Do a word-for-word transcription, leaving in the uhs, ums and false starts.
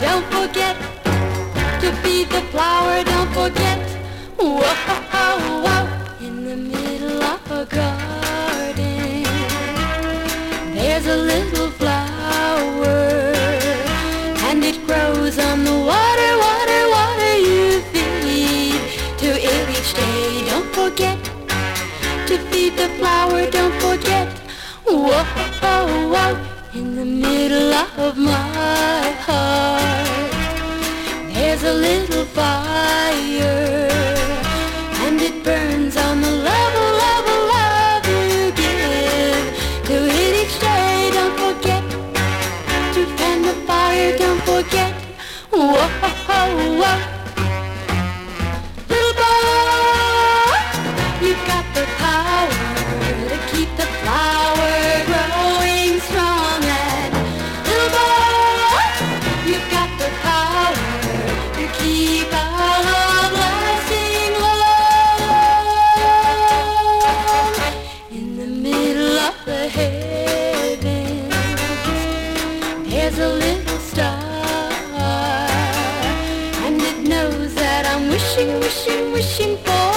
Don't forget to feed the flower. Don't forget. Whoa, whoa, in the middle of a garden, there's a little flower, and it grows on the water, water, water you feed to it each day. Don't forget to feed the flower. Don't forget. Whoa, whoa, in the middle of my heart, there's a little fire, and it burns on the love, love, love you give to it each day. Don't forget to fan the fire. Don't forget. Whoa, whoa, little boy, you've got the power to keep the flower growing strong. And little boy, you've got the power to keep our love lasting long. In the middle of the heavens, there's a little star, and it knows that I'm wishing, wishing, wishing for